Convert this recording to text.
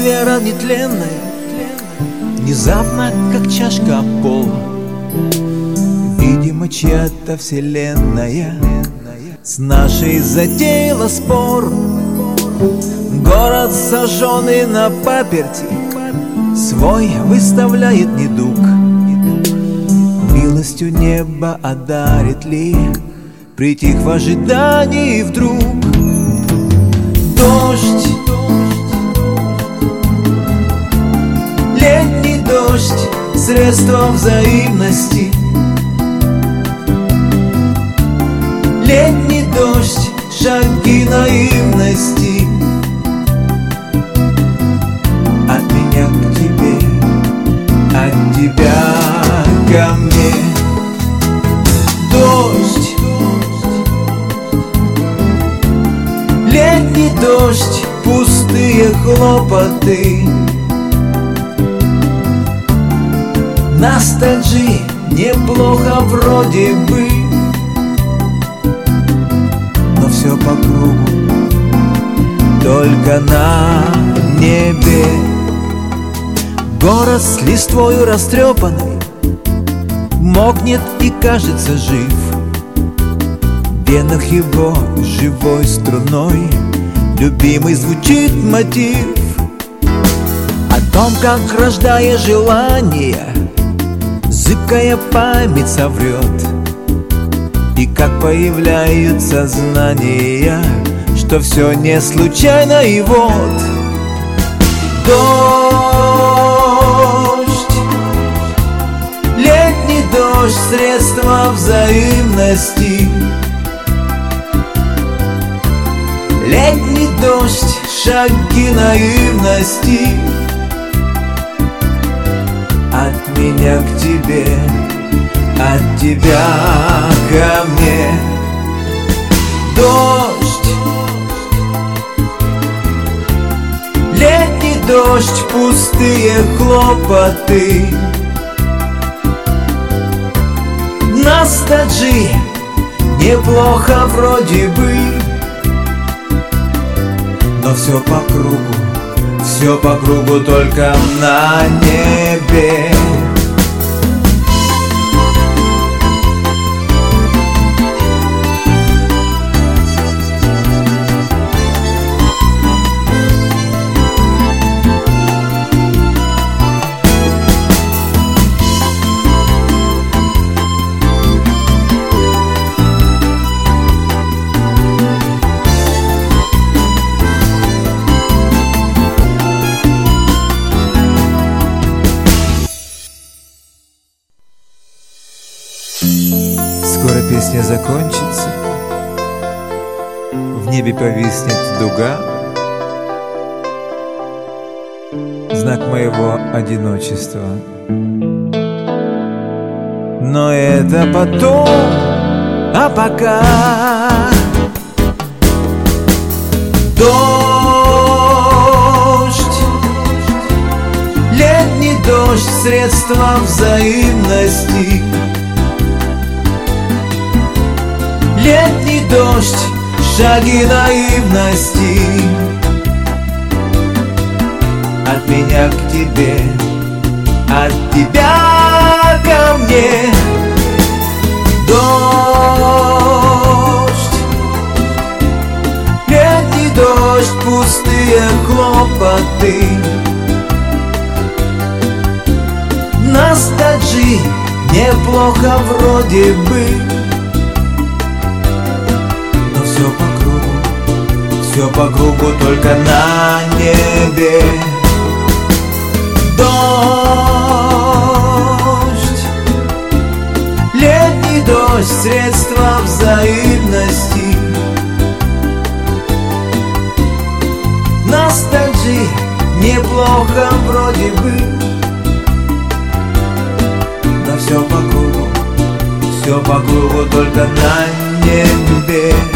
вера нетленная, внезапно, как чашка об пол. Видимо, чья-то вселенная с нашей затеяла спор. Город, сожженный на паперти, свой выставляет недуг. Милостью небо одарит ли, притих в ожидании вдруг. Дождь, летний дождь, средство взаимности. Летний дождь, шаги наивности. От меня к тебе, от тебя ко мне. Дождь, летний дождь, пустые хлопоты. Ностальжи, неплохо вроде бы, но все по кругу, только на небе. Город с листвою растрепанной мокнет и кажется жив. В венах его живой струной любимый звучит мотив о том, как, рождая желание, зыбкая память соврет, и как появляются знания, что все не случайно. И вот дождь, летний дождь, средство взаимности. Летний дождь, шаги наивности. От меня к тебе, от тебя ко мне. Дождь, летний дождь, пустые хлопоты. Ностальжи, неплохо вроде бы, но все по кругу, только на небе. Скоро песня закончится, в небе повиснет дуга, знак моего одиночества. Но это потом, а пока дождь, летний дождь, средство взаимности. Летний дождь, шаги наивности. От меня к тебе, от тебя ко мне. Дождь, летний дождь, пустые хлопоты. Ностальжи, неплохо вроде бы, все по кругу, только на небе. Дождь, летний дождь, средство взаимности. Ностальжи, неплохо вроде бы, но все по кругу, только на небе.